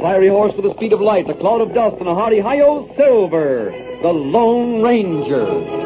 fiery horse with the speed of light, a cloud of dust, and a hearty hi-yo, Silver, the Lone Ranger.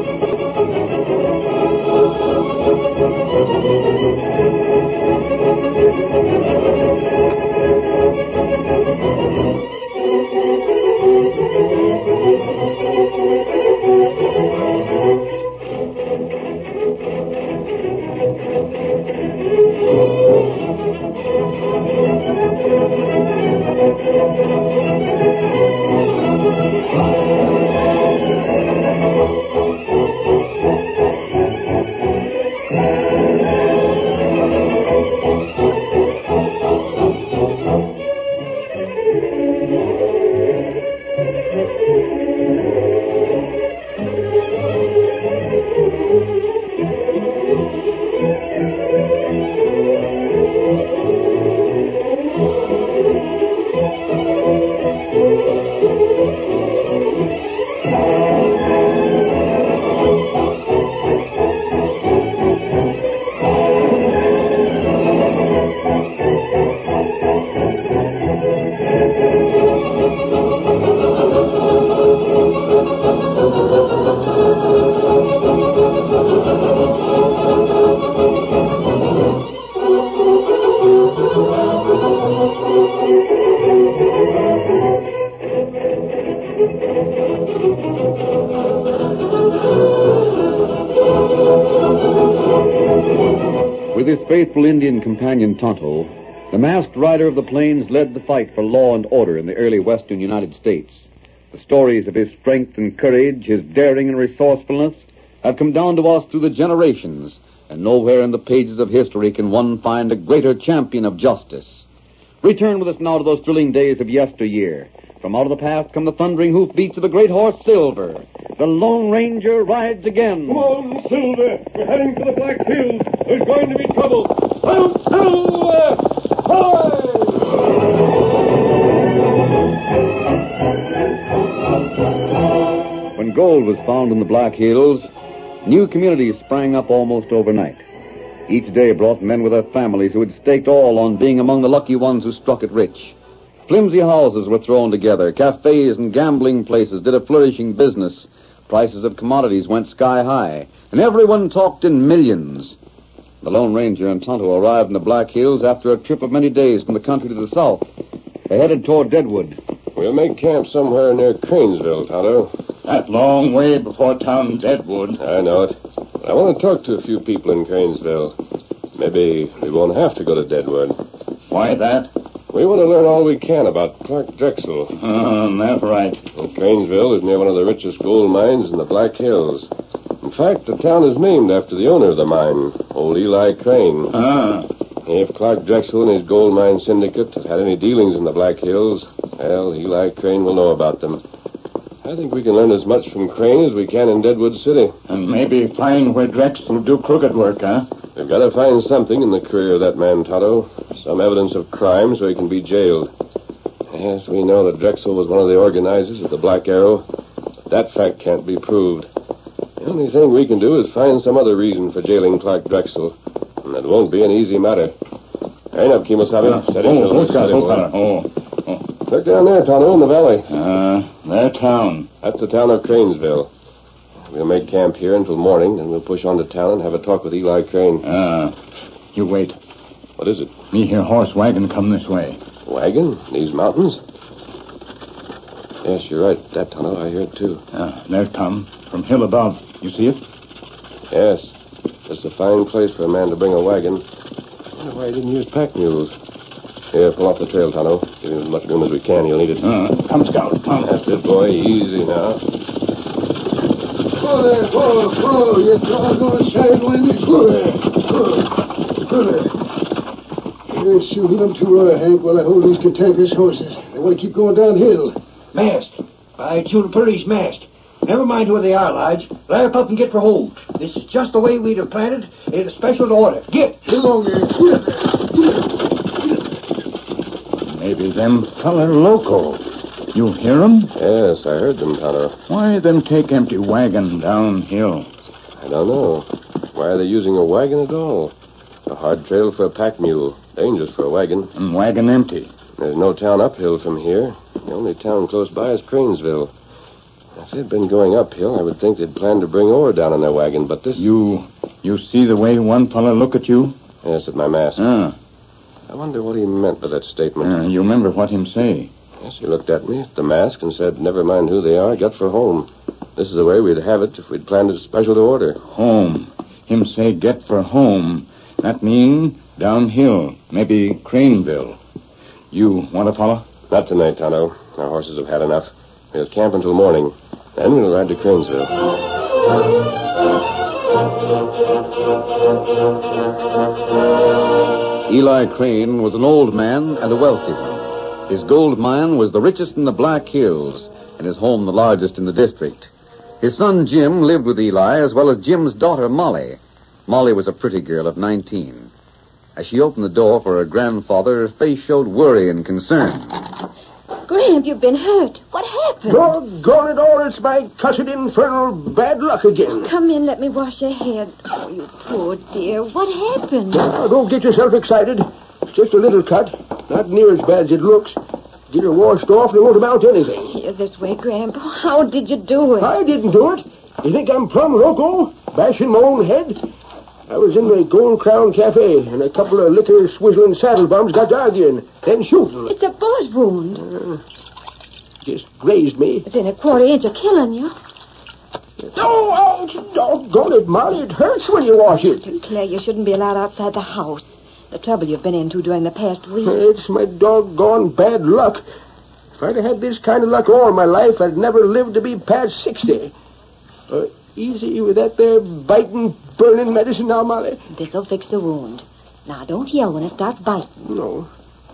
With his faithful Indian companion Tonto, the masked rider of the plains led the fight for law and order in the early western United States. The stories of his strength and courage, his daring and resourcefulness, have come down to us through the generations, and nowhere in the pages of history can one find a greater champion of justice. Return with us now to those thrilling days of yesteryear. From out of the past come the thundering hoofbeats of the great horse Silver. The Lone Ranger rides again. Come on, Silver. We're heading for the Black Hills. There's going to be trouble. Oh, Silver! Hi! When gold was found in the Black Hills, new communities sprang up almost overnight. Each day brought men with their families who had staked all on being among the lucky ones who struck it rich. Flimsy houses were thrown together. Cafes and gambling places did a flourishing business. Prices of commodities went sky high, and everyone talked in millions. The Lone Ranger and Tonto arrived in the Black Hills after a trip of many days from the country to the south. They headed toward Deadwood. We'll make camp somewhere near Cranesville, Tonto. That long way before town Deadwood. I know it. But I want to talk to a few people in Cranesville. Maybe we won't have to go to Deadwood. Why that? We want to learn all we can about Clark Drexel. That's right. And Cranesville is near one of the richest gold mines in the Black Hills. In fact, the town is named after the owner of the mine, old Eli Crane. If Clark Drexel and his gold mine syndicate have had any dealings in the Black Hills, well, Eli Crane will know about them. I think we can learn as much from Crane as we can in Deadwood City. And maybe find where Drexel do crooked work, huh? We've got to find something in the career of that man, Tonto. Some evidence of crime so he can be jailed. Yes, we know that Drexel was one of the organizers of the Black Arrow, but that fact can't be proved. The only thing we can do is find some other reason for jailing Clark Drexel, and it won't be an easy matter. Hurry up, Kimosabe. Look down there, Tonto, in the valley. That town. That's the town of Cranesville. We'll make camp here until morning, then we'll push on to town and have a talk with Eli Crane. You wait. What is it? Me hear horse wagon come this way. Wagon? These mountains? Yes, you're right. That tunnel, I hear it, too. There it come. From hill above. You see it? Yes. It's a fine place for a man to bring a wagon. I wonder why he didn't use pack mules. Here, pull off the trail, Tonto. Give him as much room as we can. He'll need it. Come, Scout. Come. That's it, boy. Easy now. Whoa there, whoa, you doggone sidewinded. Whoa there. Shoot them two, Hank, while I hold these cantankerous horses. They want to keep going downhill. Masked. By Chulapuri's masked. Never mind where they are, Lige. Larp up and get for hold. This is just the way we'd have planned it in a special order. Get along there. Maybe them feller loco. You hear them? Yes, I heard them, Tonto. Why them take empty wagon downhill? I don't know. Why are they using a wagon at all? A hard trail for a pack mule. Dangerous for a wagon. And wagon empty. There's no town uphill from here. The only town close by is Cranesville. If they'd been going uphill, I would think they'd planned to bring ore down in their wagon, but this... You see the way one fella look at you? Yes, at my mask. Ah. I wonder what he meant by that statement. You remember what him say? Yes, he looked at me at the mask and said, never mind who they are, get for home. This is the way we'd have it if we'd planned a special to order. Home. Him say get for home. That mean downhill, maybe Craneville. You want to follow? Not tonight, Tonto. Our horses have had enough. We'll camp until morning. Then we'll ride to Cranesville. Eli Crane was an old man and a wealthy one. His gold mine was the richest in the Black Hills, and his home the largest in the district. His son Jim lived with Eli, as well as Jim's daughter Molly. Molly was a pretty girl of 19. As she opened the door for her grandfather, her face showed worry and concern. Gramp, you've been hurt. What happened? Doggone it all, it's my cussed infernal bad luck again. Come in, let me wash your head. Oh, you poor dear. What happened? Now, don't get yourself excited. It's just a little cut. Not near as bad as it looks. Get her washed off and it won't amount to anything. Here, this way, Gramp. How did you do it? I didn't do it. You think I'm plumb loco? Bashing my own head? I was in the Gold Crown Cafe, and a couple of liquor-swizzling saddle bums got arguing, then shooting. It's a bullet wound. Just grazed me. Within a quarter inch of killing you. Oh, ouch! Doggone it, Molly. It hurts when you wash it. Claire, you shouldn't be allowed outside the house. The trouble you've been into during the past week. It's my doggone bad luck. If I'd had this kind of luck all my life, I'd never lived to be past 60. Easy with that there biting, burning medicine now, Molly. This'll fix the wound. Now, don't yell when it starts biting. No.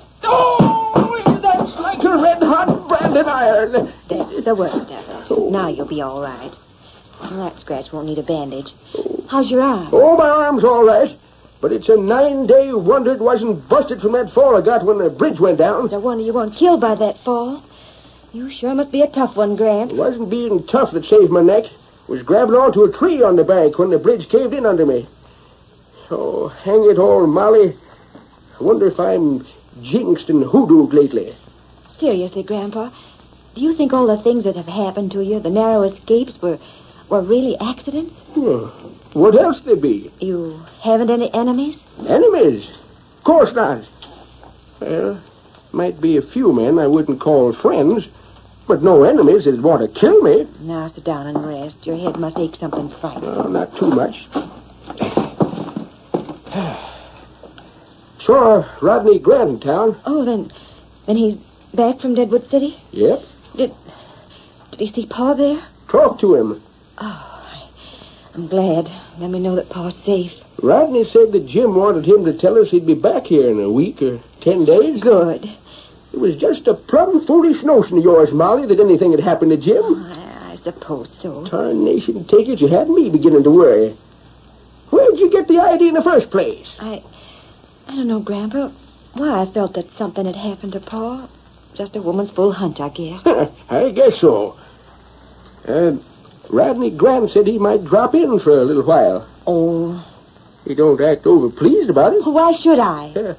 Oh, that's like a red-hot branded iron. That's the worst of it. Oh. Now you'll be all right. Well, that scratch won't need a bandage. How's your arm? Oh, my arm's all right. But it's a 9-day wonder it wasn't busted from that fall I got when the bridge went down. It's a wonder you weren't killed by that fall. You sure must be a tough one, Gramp. It wasn't being tough that saved my neck. It was grabbing onto a tree on the bank when the bridge caved in under me. Oh, hang it all, Molly. I wonder if I'm jinxed and hoodooed lately. Seriously, Grandpa, do you think all the things that have happened to you, the narrow escapes, were really accidents? What else there be? You haven't any enemies? Enemies? Of course not. Well, might be a few men I wouldn't call friends, but no enemies that'd want to kill me. Now sit down and rest. Your head must ache something frightful. Oh, not too much. Saw Rodney Grant in town. Oh, then he's back from Deadwood City? Yep. Did he see Pa there? Talk to him. Oh, I'm glad. Let me know that Pa's safe. Rodney said that Jim wanted him to tell us he'd be back here in a week or 10 days. Good. It was just a plumb foolish notion of yours, Molly, that anything had happened to Jim. Oh, I suppose so. Tarnation take it, you had me beginning to worry. Where'd you get the idea in the first place? I don't know, Grandpa. Why I felt that something had happened to Pa. Just a woman's full hunch, I guess. I guess so. Rodney Grant said he might drop in for a little while. Oh. He don't act overpleased about it. Why should I?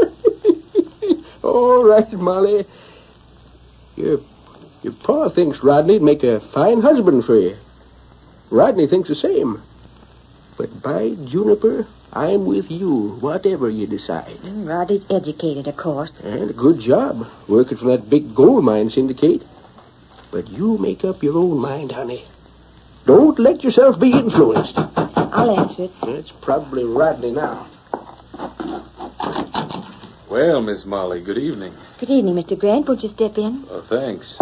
All right, Molly. Your pa thinks Rodney'd make a fine husband for you. Rodney thinks the same. But by Juniper, I'm with you, whatever you decide. Rodney's educated, of course. And a good job, working for that big gold mine syndicate. But you make up your own mind, honey. Don't let yourself be influenced. I'll answer it. It's probably Rodney now. Well, Miss Molly, good evening. Good evening, Mr. Grant. Won't you step in? Oh, thanks.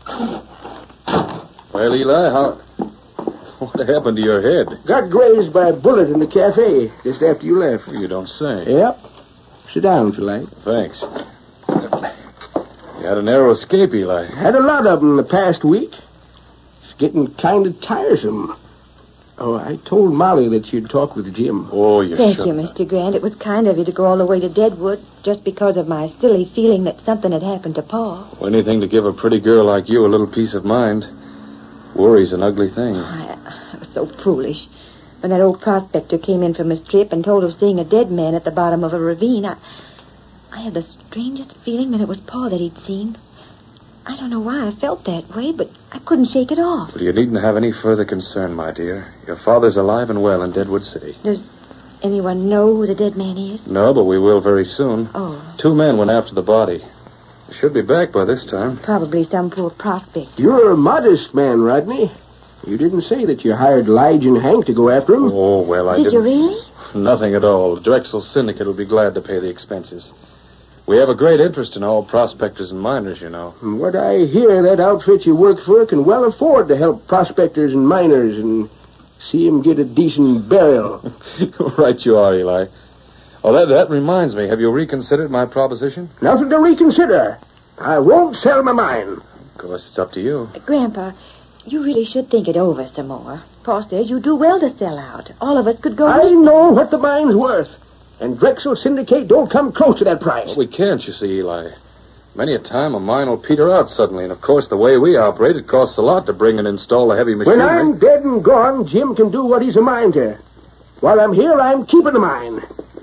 Well, Eli, what happened to your head? Got grazed by a bullet in the cafe just after you left. You don't say. Yep. Sit down if you like. Thanks. You had a narrow escape, Eli. Had a lot of them the past week. It's getting kind of tiresome. Oh, I told Molly that you'd talk with Jim. Oh, you Thank should. you, Mr. Grant. It was kind of you to go all the way to Deadwood just because of my silly feeling that something had happened to Pa. Well, anything to give a pretty girl like you a little peace of mind. Worry's an ugly thing. I was so foolish. When that old prospector came in from his trip and told of seeing a dead man at the bottom of a ravine, I had the strangest feeling that it was Pa that he'd seen. I don't know why I felt that way, but I couldn't shake it off. Well, you needn't have any further concern, my dear. Your father's alive and well in Deadwood City. Does anyone know who the dead man is? No, but we will very soon. Oh. 2 men went after the body. They should be back by this time. Probably some poor prospect. You're a modest man, Rodney. You didn't say that you hired Lige and Hank to go after him. Oh, well, I Did didn't. you really? Nothing at all. The Drexel Syndicate will be glad to pay the expenses. We have a great interest in all prospectors and miners, you know. From what I hear, that outfit you work for can well afford to help prospectors and miners and see them get a decent burial. Right you are, Eli. Oh, that reminds me. Have you reconsidered my proposition? Nothing to reconsider. I won't sell my mine. Of course, it's up to you. Grandpa, you really should think it over some more. Pa says you do well to sell out. All of us could go... I know what the mine's worth. And Drexel Syndicate don't come close to that price. Well, we can't, you see, Eli. Many a time a mine will peter out suddenly, and of course the way we operate, it costs a lot to bring and install a heavy machinery. When I'm dead and gone, Jim can do what he's a mind to. While I'm here, I'm keeping the mine.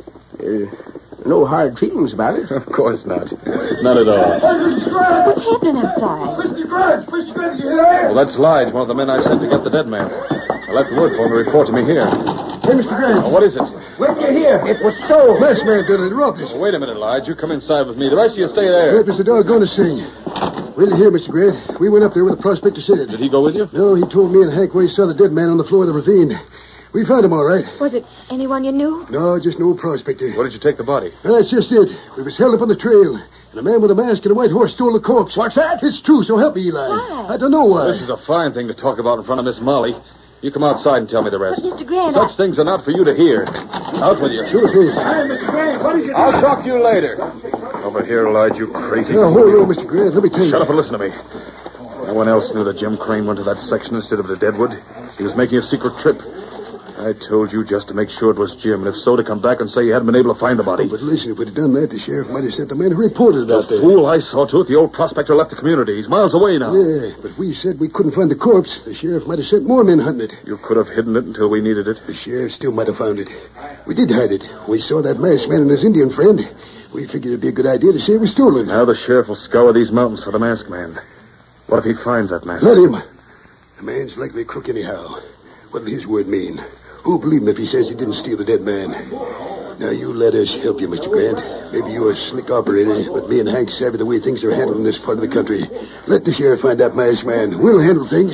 No hard feelings about it. Of course not. Not at all. What's happening outside? Mr. Grant, you there? Well, that's Lige, one of the men I sent to get the dead man. I left word for him to report to me here. Hey, Mr. Grant. Oh, what is it? When you hear, it was stolen. Last man did it. Robbed us. Well, wait a minute, Lige. You come inside with me. The rest of you stay there. That was the doggone sing. Wait here, Mr. Grant. We went up there where the prospector said. Did he go with you? No, he told me and Hank where he saw the dead man on the floor of the ravine. We found him all right. Was it anyone you knew? No, just an old prospector. Where did you take the body? That's just it. We was held up on the trail, and a man with a mask and a white horse stole the corpse. What's that? It's true, so help me, Eli. Why? I don't know why. This is a fine thing to talk about in front of Miss Molly. You come outside and tell me the rest. But, Mr. Grant, Such things are not for you to hear. Out with you. Sure thing. Hey, Mr. Grant, what is it? I'll talk to you later. Over here, Lige, you crazy. Now, hold on, Mr. Grant. Let me tell you. Shut up and listen to me. No one else knew that Jim Crane went to that section instead of the Deadwood. He was making a secret trip. I told you just to make sure it was Jim, and if so, to come back and say you hadn't been able to find the body. But listen, if we'd have done that, the sheriff might have sent the man who reported it out there. Fool, I saw to it. The old prospector left the community. He's miles away now. Yeah, but if we said we couldn't find the corpse, the sheriff might have sent more men hunting it. You could have hidden it until we needed it. The sheriff still might have found it. We did hide it. We saw that masked man and his Indian friend. We figured it'd be a good idea to say it was stolen. Now the sheriff will scour these mountains for the masked man. What if he finds that mask? Let him. The man's likely a crook anyhow. What'll his word mean? Who'll believe him if he says he didn't steal the dead man? Now, you let us help you, Mr. Grant. Maybe you're a slick operator, but me and Hank savvy the way things are handled in this part of the country. Let the sheriff find that masked man. We'll handle things.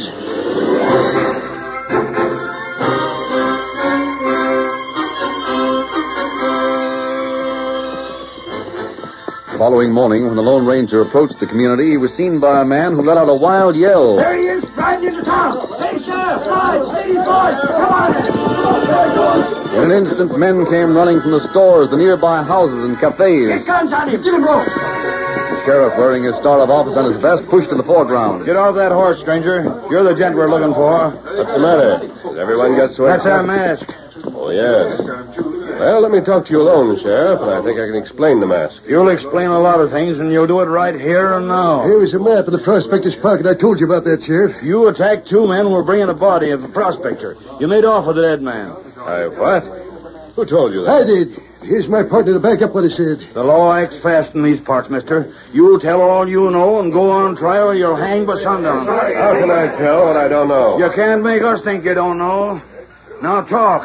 The following morning, when the Lone Ranger approached the community, he was seen by a man who let out a wild yell. There he is, riding into town. Hey, Sheriff, boys, ladies, boys, come on. In an instant, men came running from the stores, the nearby houses and cafes. Get guns on him. Get him rope. The sheriff, wearing his star of office on his vest, pushed to the foreground. Get off that horse, stranger. You're the gent we're looking for. What's the matter? Did everyone get so That's our excited? mask. Oh, yes. Well, let me talk to you alone, Sheriff, and I think I can explain the mask. You'll explain a lot of things, and you'll do it right here and now. Here was a map in the prospector's pocket. I told you about that, Sheriff. You attacked 2 men who were bringing the body of the prospector. You made off with the dead man. What? Who told you that? I did. Here's my partner to back up what he said. The law acts fast in these parts, mister. You'll tell all you know and go on trial or you'll hang by sundown. How can I tell what I don't know? You can't make us think you don't know. Now talk.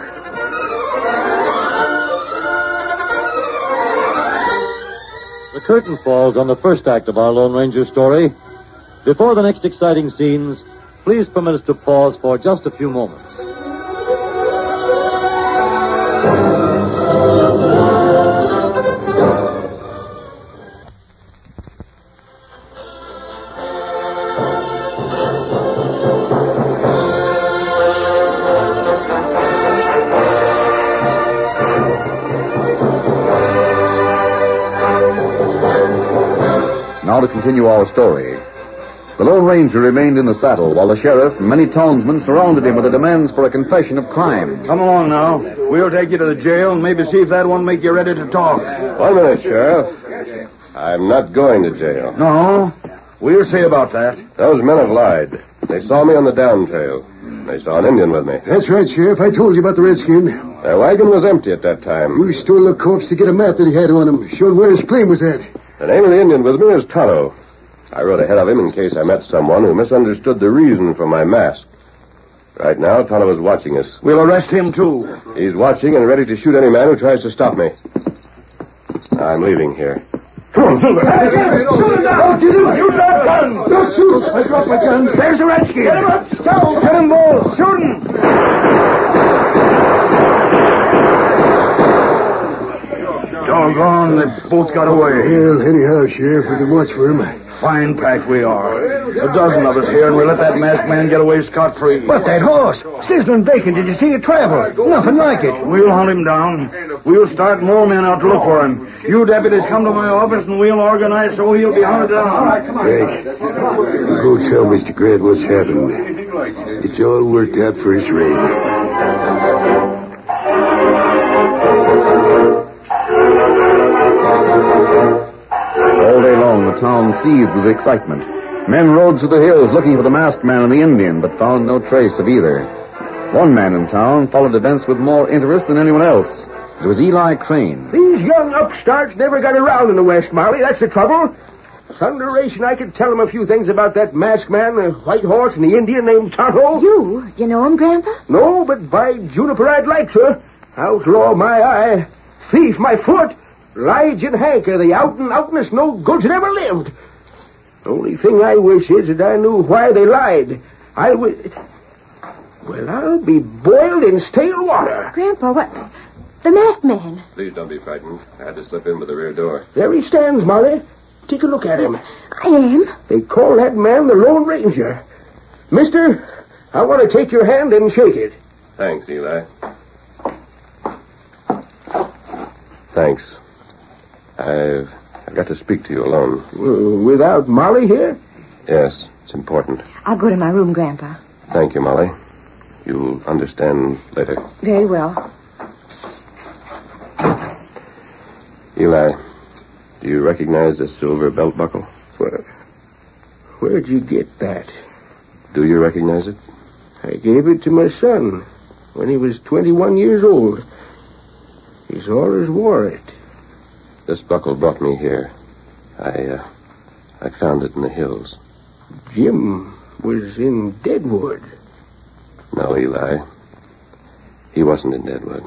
The curtain falls on the first act of our Lone Ranger story. Before the next exciting scenes, please permit us to pause for just a few moments. Now to continue our story. The Lone Ranger remained in the saddle while the sheriff and many townsmen surrounded him with the demands for a confession of crime. Come along now. We'll take you to the jail and maybe see if that won't make you ready to talk. 1 minute, Sheriff. I'm not going to jail. No? We'll see about that. Those men have lied. They saw me on the down trail. They saw an Indian with me. That's right, Sheriff. I told you about the redskin. Their wagon was empty at that time. You stole the corpse to get a map that he had on him, showing where his claim was at. The name of the Indian with me is Tonto. I rode ahead of him in case I met someone who misunderstood the reason for my mask. Right now, Tonto is watching us. We'll arrest him, too. He's watching and ready to shoot any man who tries to stop me. I'm leaving here. Come on, Silver. Shoot him down! Shoot that gun! Don't shoot! I dropped my gun. There's the redskin. Get him up, Scout. Get him, Bull. Shoot him. Doggone, they both got away. Well, anyhow, Sheriff, we can watch for him. Fine pack we are. A dozen of us here, and we let that masked man get away scot-free. But that horse, sizzling bacon, did you see it travel? Nothing like it. We'll hunt him down. We'll start more men out to look for him. You deputies come to my office, and we'll organize so he'll be hunted down. All right, come on. Hank, go tell Mr. Grant what's happened. It's all worked out for his raid. All day long, the town seethed with excitement. Men rode through the hills looking for the masked man and the Indian, but found no trace of either. One man in town followed events with more interest than anyone else. It was Eli Crane. These young upstarts never got around in the West, Molly. That's the trouble. Thunderation, I could tell them a few things about that masked man, the white horse, and the Indian named Tonto. You know him, Grandpa? No, but by Juniper, I'd like to. Outlaw my eye. Thief my foot. Lige and Hank are the out-and-outnest no-goods that ever lived. Only thing I wish is that I knew why they lied. Well, I'll be boiled in stale water. Grandpa, what? The masked man. Please don't be frightened. I had to slip in by the rear door. There he stands, Molly. Take a look at him. I am. They call that man the Lone Ranger. Mister, I want to take your hand and shake it. Thanks, Eli. Thanks. I've got to speak to you alone. Without Molly here? Yes, it's important. I'll go to my room, Grandpa. Thank you, Molly. You'll understand later. Very well. Eli, do you recognize this silver belt buckle? Where'd you get that? Do you recognize it? I gave it to my son when he was 21 years old. He's always wore it. This buckle brought me here. I found it in the hills. Jim was in Deadwood. No, Eli. He wasn't in Deadwood.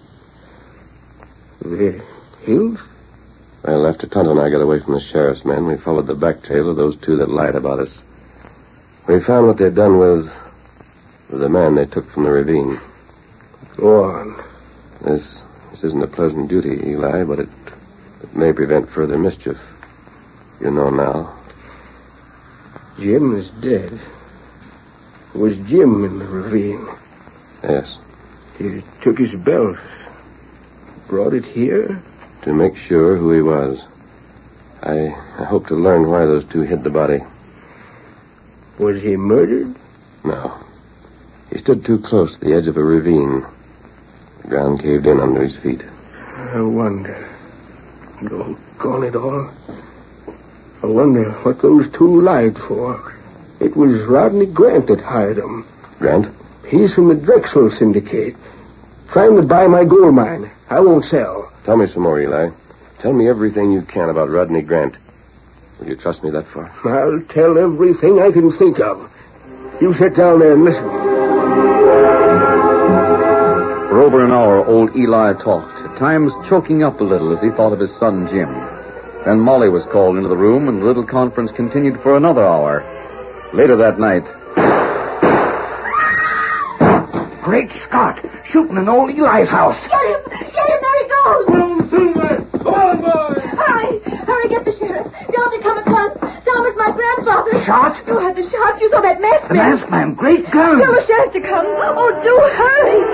The hills? Well, after Tonto and I got away from the sheriff's men, we followed the back trail of those two that lied about us. We found what they'd done with the man they took from the ravine. Go on. This isn't a pleasant duty, Eli, but it may prevent further mischief. You know now. Jim is dead. It was Jim in the ravine. Yes. He took his belt. Brought it here? To make sure who he was. I hope to learn why those two hid the body. Was he murdered? No. He stood too close to the edge of a ravine. The ground caved in under his feet. I wonder. Doggone it all. I wonder what those two lied for. It was Rodney Grant that hired them. Grant? He's from the Drexel Syndicate. Trying to buy my gold mine. I won't sell. Tell me some more, Eli. Tell me everything you can about Rodney Grant. Will you trust me that far? I'll tell everything I can think of. You sit down there and listen. For over an hour, old Eli talked, at times choking up a little as he thought of his son, Jim. Then Molly was called into the room, and the little conference continued for another hour. Later that night... Great Scott! Shooting in old Eli's house. Get him! There he goes! Silver! Come on, boys! Hurry, get the sheriff. Tell him to come at once. Tell him it's my grandfather. Shot? You had the shot. You saw that masked The man. masked man. Great gun. Tell the sheriff to come. Oh, do hurry.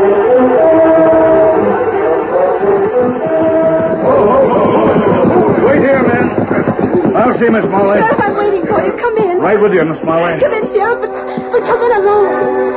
Wait here, man. I'll see Miss Molly. Sheriff, I'm waiting for you. Come in. Right with you, Miss Molly. Come in, Sheriff, but come in alone.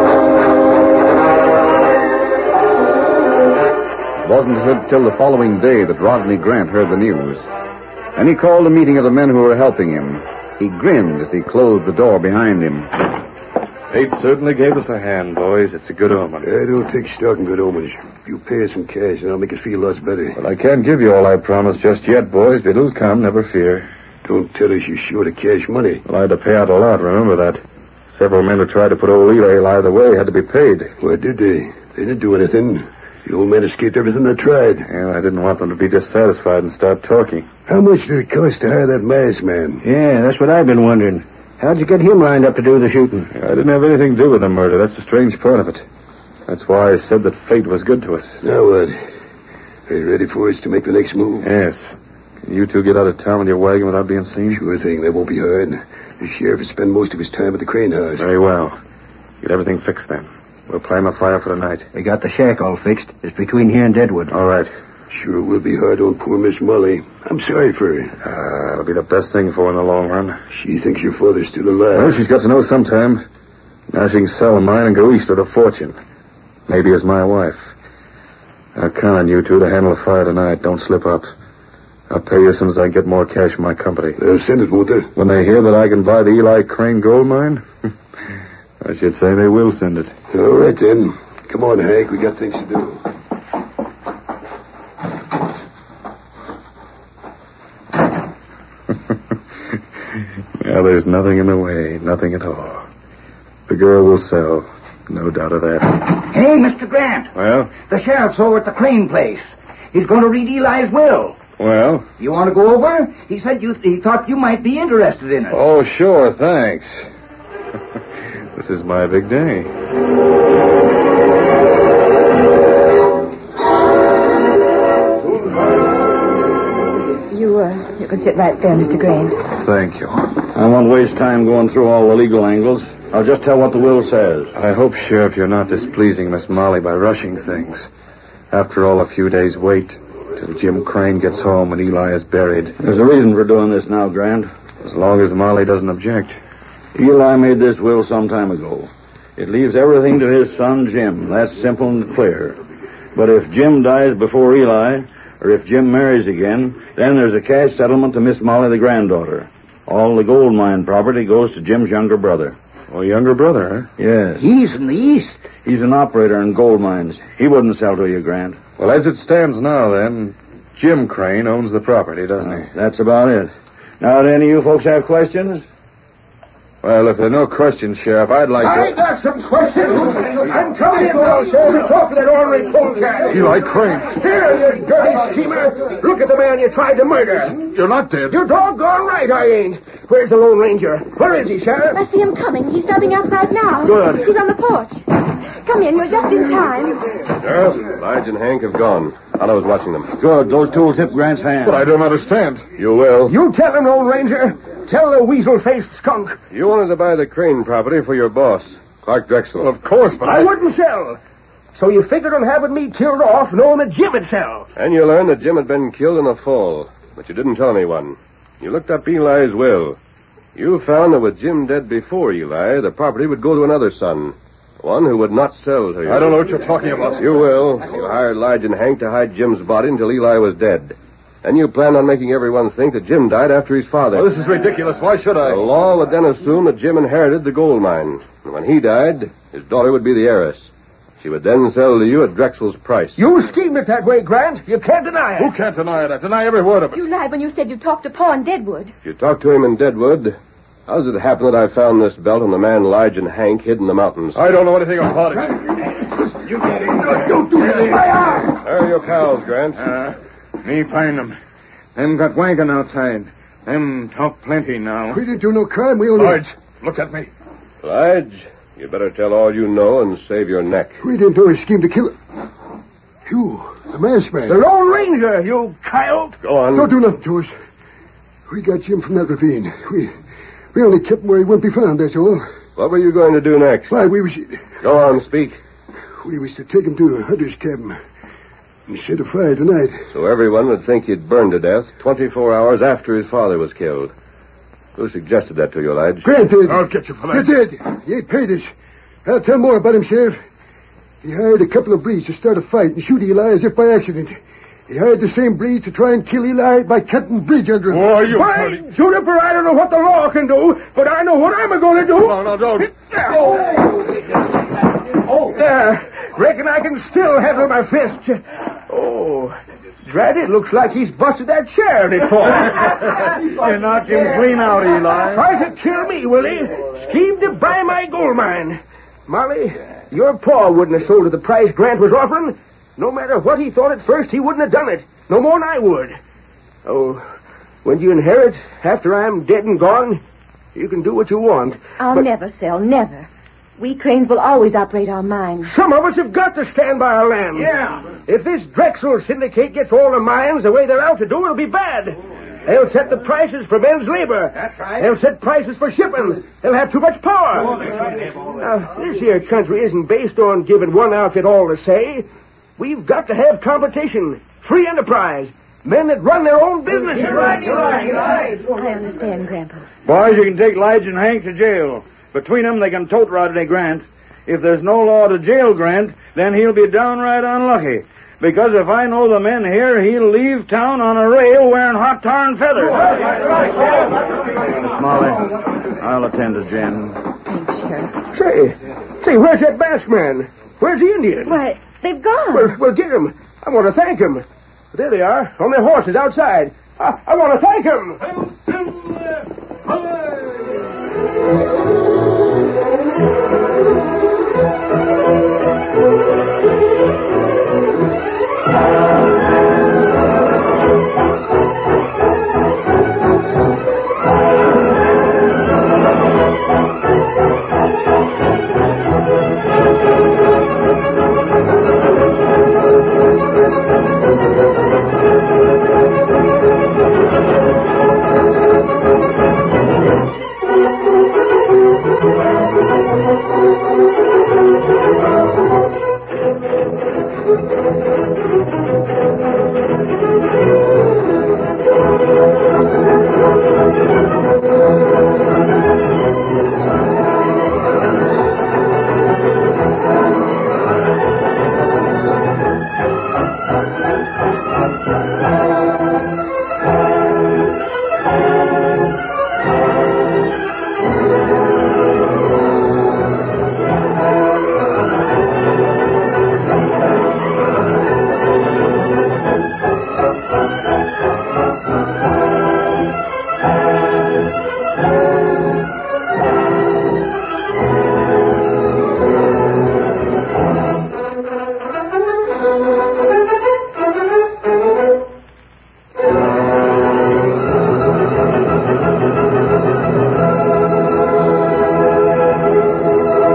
It wasn't until the following day that Rodney Grant heard the news. And he called a meeting of the men who were helping him. He grinned as he closed the door behind him. Fate certainly gave us a hand, boys. It's a good omen. I don't take stock in good omens. You pay us some cash, and I'll make it feel lots better. But I can't give you all I promised just yet, boys, but it'll come, never fear. Don't tell us you're short of cash money. Well, I had to pay out a lot, remember that. Several men who tried to put old Eli the way had to be paid. What did they? They didn't do anything. The old man escaped everything they tried. Yeah, I didn't want them to be dissatisfied and start talking. How much did it cost to hire that masked man? Yeah, that's what I've been wondering. How'd you get him lined up to do the shooting? I didn't have anything to do with the murder. That's the strange part of it. That's why I said that fate was good to us. Now what? Are you ready for us to make the next move? Yes. Can you two get out of town with your wagon without being seen? Sure thing. That won't be hard. The sheriff will spend most of his time at the Crane house. Very well. Get everything fixed then. We'll plan a fire for the night. We got the shack all fixed. It's between here and Deadwood. All right. Sure will be hard on poor Miss Molly. I'm sorry for her. It'll be the best thing for her in the long run. She thinks your father's still alive. Well, she's got to know sometime. Now she can sell the mine and go east with a fortune. Maybe as my wife. I'll count on you two to handle the fire tonight. Don't slip up. I'll pay you as soon as I get more cash from my company. They'll send it, won't they? When they hear that I can buy the Eli Crane gold mine, I should say they will send it. All right, then. Come on, Hank. We got things to do. Well, there's nothing in the way. Nothing at all. The girl will sell. No doubt of that. Hey, Mr. Grant. Well? The sheriff's over at the Crane place. He's going to read Eli's will. Well? You want to go over? He said he thought you might be interested in it. Oh, sure. Thanks. This is my big day. You can sit right there, Mr. Grant. Thank you. I won't waste time going through all the legal angles. I'll just tell what the will says. I hope, Sheriff, you're not displeasing Miss Molly by rushing things. After all, a few days wait till Jim Crane gets home and Eli is buried. There's a reason for doing this now, Grant. As long as Molly doesn't object. Eli made this will some time ago. It leaves everything to his son, Jim. That's simple and clear. But if Jim dies before Eli, or if Jim marries again, then there's a cash settlement to Miss Molly, the granddaughter. All the gold mine property goes to Jim's younger brother. Oh, younger brother, huh? Yes. He's in the east. He's an operator in gold mines. He wouldn't sell to you, Grant. Well, as it stands now, then, Jim Crane owns the property, doesn't he? That's about it. Now, do any of you folks have questions? Well, if there are no questions, Sheriff, I'd like I to... got some questions. I'm coming in now, Sheriff, to talk to that ornery polecat. Eli Crane. Here, you dirty schemer. Look at the man you tried to murder. You're not dead. You're doggone right I ain't. Where's the Lone Ranger? Where is he, Sheriff? I see him coming. He's stepping outside now. Good. He's on the porch. Come in. You're just in time. Sheriff, Lige and Hank have gone. Otto's watching them. Good. Those two will tip Grant's hand. But I don't understand. You will. You tell him, Lone Ranger. Tell the weasel-faced skunk. You wanted to buy the Crane property for your boss, Clark Drexel. Well, of course, but I wouldn't sell. So you figured on having me killed off knowing that Jim would sell. And you learned that Jim had been killed in the fall, but you didn't tell anyone. You looked up Eli's will. You found that with Jim dead before Eli, the property would go to another son, one who would not sell to you. I don't know what you're talking about. You will. You hired Lige and Hank to hide Jim's body until Eli was dead. Then you planned on making everyone think that Jim died after his father. Oh, this is ridiculous. Why should I? The law would then assume that Jim inherited the gold mine. And when he died, his daughter would be the heiress. She would then sell to you at Drexel's price. You schemed it that way, Grant. You can't deny it. Who can't deny it? I deny every word of it. You lied when you said you talked to Pa in Deadwood. If you talked to him in Deadwood, how does it happen that I found this belt on the man Lige and Hank hid in the mountains? I don't know anything about it. You get him. Don't do this. Where are your pals, Grant? Me find them. Them got wagon outside. Them talk plenty now. We didn't do no crime. We only... Lige, look at me. Lige, you better tell all you know and save your neck. We didn't know he schemed to kill her. You, the masked man. The Lone Ranger, you coyote. Go on. Don't do nothing to us. We got Jim from that ravine. We only kept him where he wouldn't be found, that's all. What were you going to do next? Why, we was Go on, speak. to take him to a hunter's cabin and set a fire tonight. So everyone would think he'd burned to death 24 hours after his father was killed. Who suggested that to you, Lige? Grant did. I'll get you for that. You did. He ain't paid us. I'll tell more about him, Sheriff. He hired a couple of breeds to start a fight and shoot Eli as if by accident. He hired the same breed to try and kill Eli by cutting bridge under him. Oh, you Why, Juniper, I don't know what the law can do, but I know what I'm going to do. No, don't. Oh, there. Reckon I can still handle my fist. Oh, drat, it looks like he's busted that chair in it for me. You knocked him clean out, Eli. Try to kill me, will he? Schemed to buy my gold mine. Molly, your pa wouldn't have sold at the price Grant was offering. No matter what he thought at first, he wouldn't have done it. No more than I would. Oh, when you inherit after I'm dead and gone, you can do what you want. I'll never sell, never. We Cranes will always operate our mines. Some of us have got to stand by our land. Yeah. If this Drexel syndicate gets all the mines the way they're out to do, it'll be bad. They'll set the prices for men's labor. That's right. They'll set prices for shipping. They'll have too much power. Now, this here country isn't based on giving one outfit all the say. We've got to have competition, free enterprise, men that run their own businesses. You're right. I understand, Grandpa. Boys, you can take Lige and Hank to jail. Between them, they can tote Rodney Grant. If there's no law to jail Grant, then he'll be downright unlucky. Because if I know the men here, he'll leave town on a rail wearing hot tar and feathers. Miss Molly, I'll attend to Jen. Thanks, Sheriff. Say, where's that masked man? Where's the Indian? Why, they've gone. Well, get him. I want to thank him. There they are, on their horses outside. I want to thank him.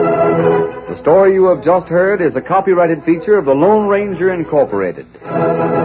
The story you have just heard is a copyrighted feature of the Lone Ranger Incorporated.